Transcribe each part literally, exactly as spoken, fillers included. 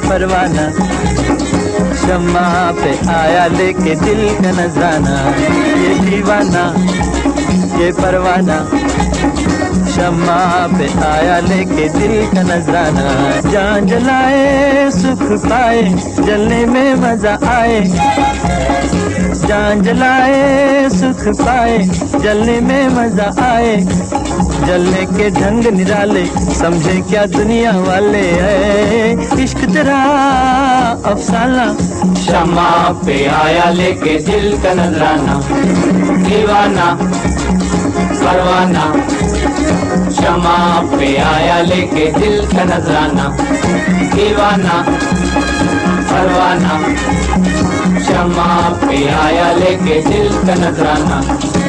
परवाना, शम्मा पे आया लेके दिल का नजराना। ये दीवाना ये परवाना, शम्मा पे आया लेके दिल का नजराना। जान जलाए सुख पाए, जलने में मजा आए। जान जलाए सुख पाए, जलने में मजा आए। जलने के ढंग निराले, समझे क्या दुनिया वाले है। इश्क तेरा अफसाना, शम्मा पे आया लेके दिल का नजराना। दीवाना परवाना, शम्मा पे आया लेके दिल का नजराना। दीवाना परवाना, शम्मा पे आया लेके दिल का नजराना।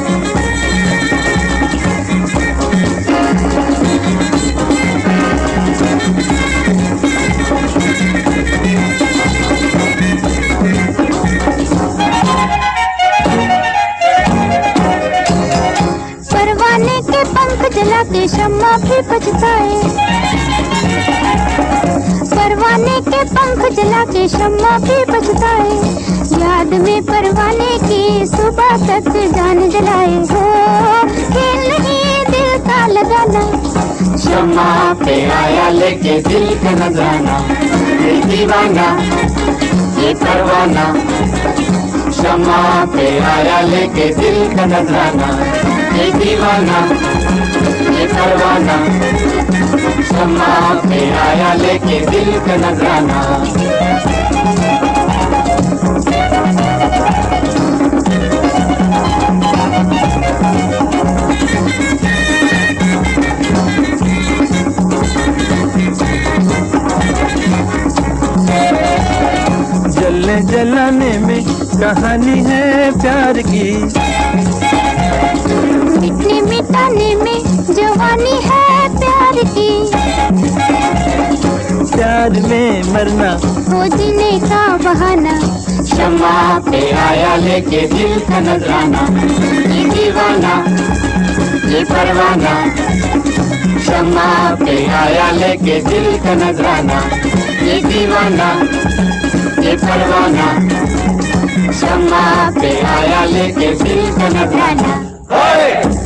परवाने के पंख जला के शम्मा भी पछताए। परवाने के पंख जला के शम्मा भी पछताए। याद में परवाने की सुबह तक जान जलाए। हो खेल नहीं दिल का लगाना, शम्मा पे आया लेके दिल का नजराना। ये दीवाना ये परवाना, शम्मा पे आया लेके दिल का नजराना। ये दीवाना ये परवाना, शम्मा पे आया लेके दिल का नजराना। जलने जलाने में कहानी है प्यार की, मिटने मिटाने में जवानी है प्यार की। प्यार में मरना हो जीने का बहाना, शम्मा पे आया लेके दिल का नजराना। ये दीवाना ये परवाना, शम्मा पे आया लेके दिल का नजराना। ये दीवाना ये परवाना, शम्मा पे आया लेके दिल का नजराना।